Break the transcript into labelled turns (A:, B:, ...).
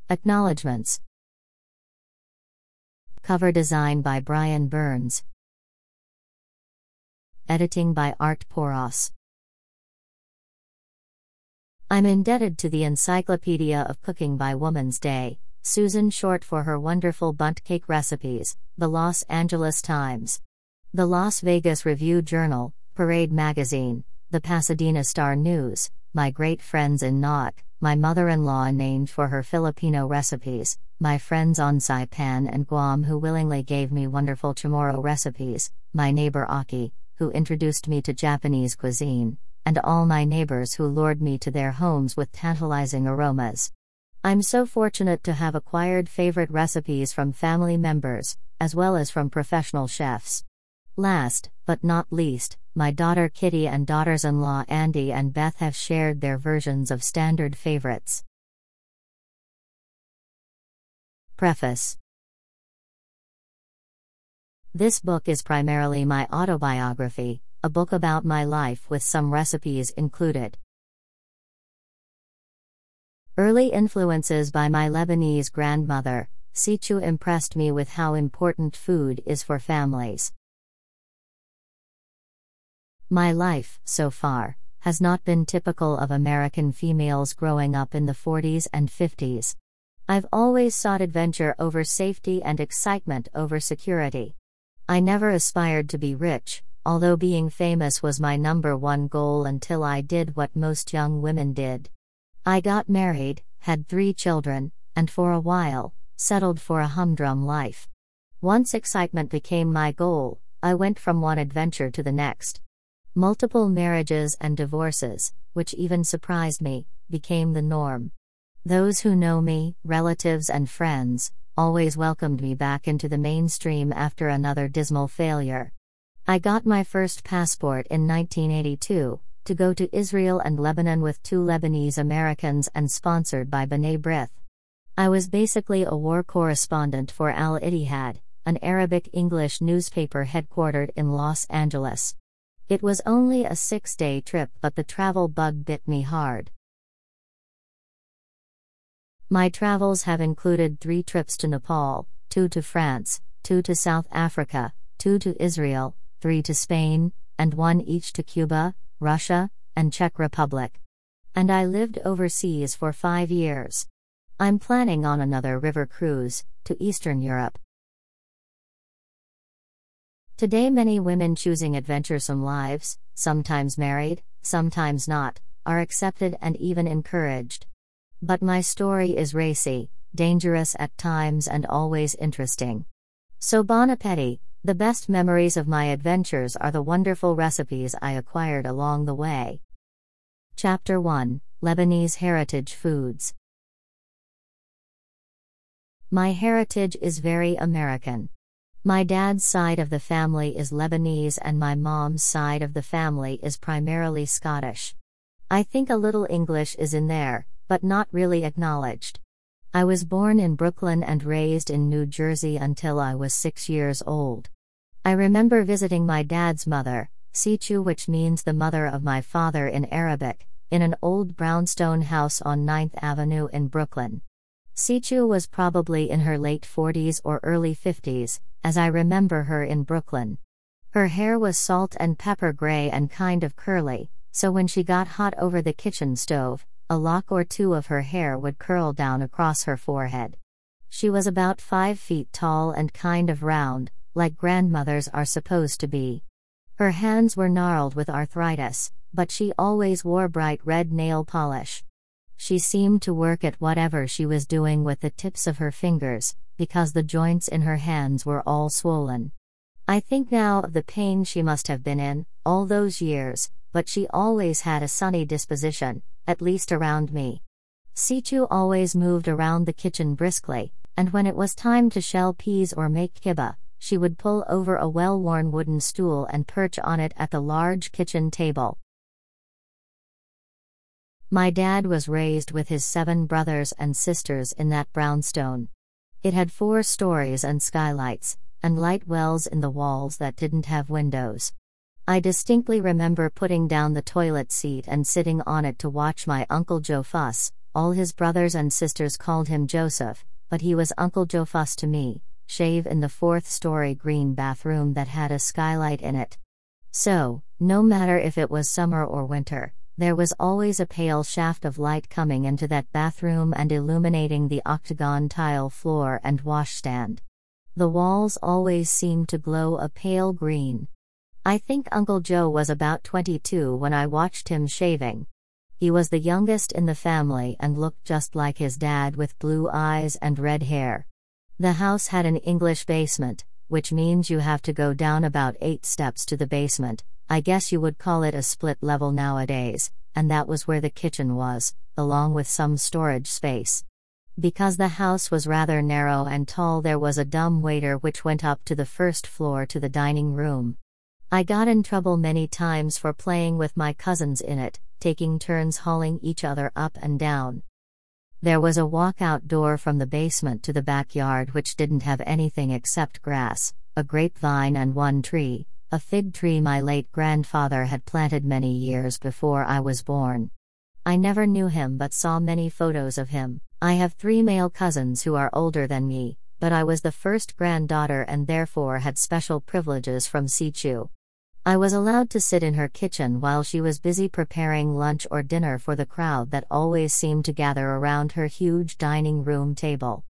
A: Acknowledgements. Cover design by Brian Burns. Editing by Art Poros. I'm indebted to the Encyclopedia of Cooking by Woman's Day, Susan Short, for her wonderful bundt cake recipes, the Los Angeles Times, the Las Vegas Review-Journal, Parade Magazine, the Pasadena Star-News, my great friends in NOC, my mother-in-law named for her Filipino recipes, my friends on Saipan and Guam who willingly gave me wonderful chamorro recipes, my neighbor Aki, who introduced me to Japanese cuisine, and all my neighbors who lured me to their homes with tantalizing aromas. I'm so fortunate to have acquired favorite recipes from family members, as well as from professional chefs. Last, but not least, my daughter Kitty and daughters-in-law Andy and Beth have shared their versions of standard favorites. Preface. This book is primarily my autobiography, a book about my life with some recipes included. Early influences by my Lebanese grandmother, Sichu, impressed me with how important food is for families. My life, so far, has not been typical of American females growing up in the 40s and 50s. I've always sought adventure over safety and excitement over security. I never aspired to be rich, although being famous was my number one goal until I did what most young women did. I got married, had 3 children, and for a while, settled for a humdrum life. Once excitement became my goal, I went from one adventure to the next. Multiple marriages and divorces, which even surprised me, became the norm. Those who know me, relatives and friends, always welcomed me back into the mainstream after another dismal failure. I got my first passport in 1982, to go to Israel and Lebanon with 2 Lebanese Americans and sponsored by B'nai B'rith. I was basically a war correspondent for Al Ittihad, an Arabic-English newspaper headquartered in Los Angeles. It was only a 6-day trip, but the travel bug bit me hard. My travels have included 3 trips to Nepal, 2 to France, 2 to South Africa, 2 to Israel, 3 to Spain, and 1 each to Cuba, Russia, and Czech Republic. And I lived overseas for 5 years. I'm planning on another river cruise, to Eastern Europe. Today many women choosing adventuresome lives, sometimes married, sometimes not, are accepted and even encouraged. But my story is racy, dangerous at times and always interesting. So bon appetit, the best memories of my adventures are the wonderful recipes I acquired along the way. Chapter 1, Lebanese Heritage Foods. My heritage is very American. My dad's side of the family is Lebanese and my mom's side of the family is primarily Scottish. I think a little English is in there, but not really acknowledged. I was born in Brooklyn and raised in New Jersey until I was 6 years old. I remember visiting my dad's mother, Sichu, which means the mother of my father in Arabic, in an old brownstone house on 9th Avenue in Brooklyn. Sichu was probably in her late 40s or early 50s, as I remember her in Brooklyn. Her hair was salt and pepper gray and kind of curly, so when she got hot over the kitchen stove, a lock or 2 of her hair would curl down across her forehead. She was about 5 feet tall and kind of round, like grandmothers are supposed to be. Her hands were gnarled with arthritis, but she always wore bright red nail polish. She seemed to work at whatever she was doing with the tips of her fingers, because the joints in her hands were all swollen. I think now of the pain she must have been in, all those years, but she always had a sunny disposition, at least around me. Sichu always moved around the kitchen briskly, and when it was time to shell peas or make kibbeh, she would pull over a well-worn wooden stool and perch on it at the large kitchen table. My dad was raised with his 7 brothers and sisters in that brownstone. It had 4 stories and skylights, and light wells in the walls that didn't have windows. I distinctly remember putting down the toilet seat and sitting on it to watch my Uncle Joe fuss, All his brothers and sisters called him Joseph, but he was Uncle Joe Fuss to me. Shave in the 4th-story green bathroom that had a skylight in it. So, no matter if it was summer or winter, there was always a pale shaft of light coming into that bathroom and illuminating the octagon tile floor and washstand. The walls always seemed to glow a pale green. I think Uncle Joe was about 22 when I watched him shaving. He was the youngest in the family and looked just like his dad with blue eyes and red hair. The house had an English basement, which means you have to go down about 8 steps to the basement. I guess you would call it a split level nowadays, and that was where the kitchen was, along with some storage space. Because the house was rather narrow and tall, there was a dumb waiter which went up to the 1st floor to the dining room. I got in trouble many times for playing with my cousins in it, taking turns hauling each other up and down. There was a walkout door from the basement to the backyard which didn't have anything except grass, a grapevine and one tree, a fig tree my late grandfather had planted many years before I was born. I never knew him but saw many photos of him. I have 3 male cousins who are older than me, but I was the first granddaughter and therefore had special privileges from Sichu. I was allowed to sit in her kitchen while she was busy preparing lunch or dinner for the crowd that always seemed to gather around her huge dining room table.